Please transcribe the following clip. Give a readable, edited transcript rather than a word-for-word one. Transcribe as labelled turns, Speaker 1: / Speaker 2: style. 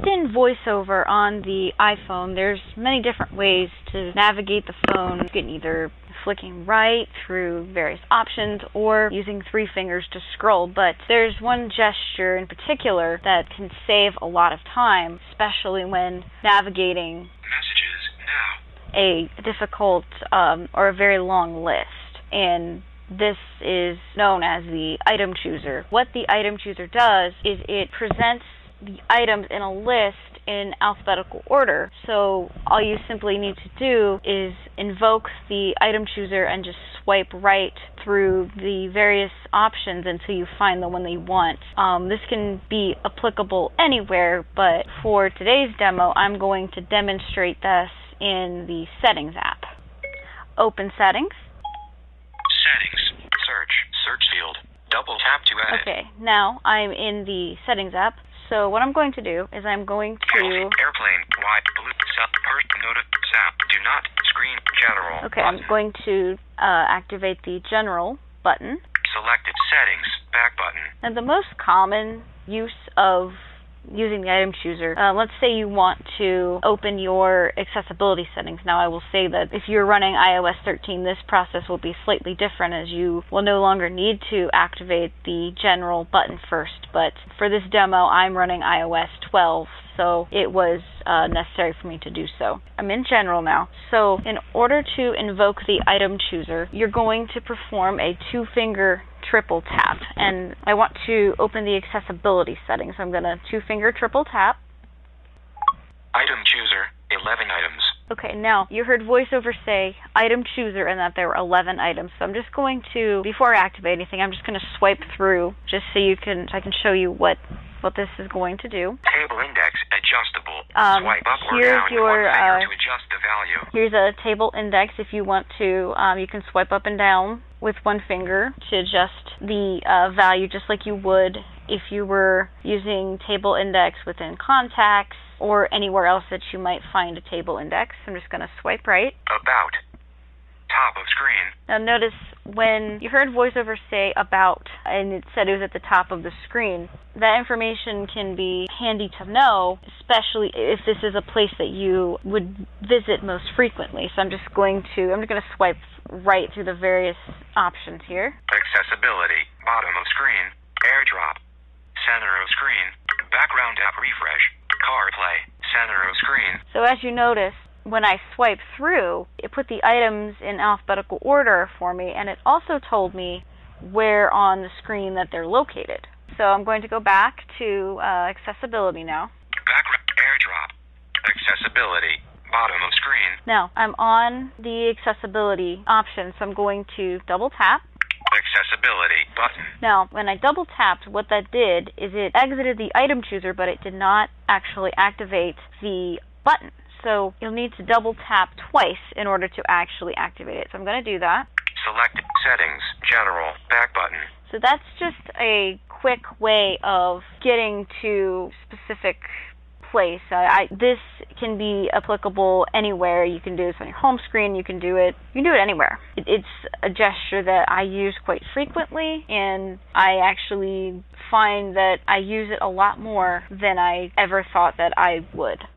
Speaker 1: Within VoiceOver on the iPhone, there's many different ways to navigate the phone. You can either flicking right through various options or using 3 fingers to scroll, but there's one gesture in particular that can save a lot of time, especially when navigating
Speaker 2: Messages now.
Speaker 1: a difficult or a very long list. And this is known as the item chooser. What the item chooser does is it presents the items in a list in alphabetical order. So all you simply need to do is invoke the item chooser and just swipe right through the various options until you find the one that you want. This can be applicable anywhere, but for today's demo, I'm going to demonstrate this in the Settings app. Open Settings.
Speaker 2: Settings. Search field. Double tap to edit.
Speaker 1: Okay, now I'm in the Settings app. So what I'm going to do is I'm going to...
Speaker 2: Airplane, wide, blue, sub, notif, zap, do not, screen, general.
Speaker 1: Okay, I'm going to activate the General button.
Speaker 2: Selected settings, back button.
Speaker 1: And the most common use of using the item chooser, let's say you want to open your accessibility settings. Now I will say that if you're running iOS 13, this process will be slightly different, as you will no longer need to activate the General button first. But for this demo, I'm running iOS 12, so it was necessary for me to do so. I'm in General now. So in order to invoke the item chooser, you're going to perform a 2-finger triple tap, and I want to open the accessibility settings. So I'm going to 2-finger triple tap.
Speaker 2: Item chooser, 11 items.
Speaker 1: Okay, now you heard VoiceOver say item chooser and that there were 11 items. So I'm just going to, before I activate anything, I'm just going to swipe through just so I can show you what this is going to do.
Speaker 2: Table index adjustable. Swipe up or down with one finger to adjust the value.
Speaker 1: Here's a table index. If you want to, you can swipe up and down with one finger to adjust the value, just like you would if you were using table index within contacts or anywhere else that you might find a table index. I'm just going to swipe right.
Speaker 2: About. Top of screen.
Speaker 1: Now notice when you heard VoiceOver say about, and it said it was at the top of the screen, that information can be handy to know, especially if this is a place that you would visit most frequently. So I'm just going to swipe right through the various options here.
Speaker 2: Accessibility, bottom of screen, AirDrop, center of screen, background app refresh, CarPlay, center of screen.
Speaker 1: So as you notice, when I swipe through, it put the items in alphabetical order for me, and it also told me where on the screen that they're located. So I'm going to go back to accessibility now.
Speaker 2: Background AirDrop, accessibility, bottom of screen.
Speaker 1: Now I'm on the accessibility option, so I'm going to double tap.
Speaker 2: Accessibility button.
Speaker 1: Now, when I double tapped, what that did is it exited the item chooser, but it did not actually activate the button. So you'll need to double tap twice in order to actually activate it. So I'm going to do that.
Speaker 2: Select settings, general, back button.
Speaker 1: So that's just a quick way of getting to specific place. This can be applicable anywhere. You can do this on your home screen. You can do it anywhere. It's a gesture that I use quite frequently, and I actually find that I use it a lot more than I ever thought that I would.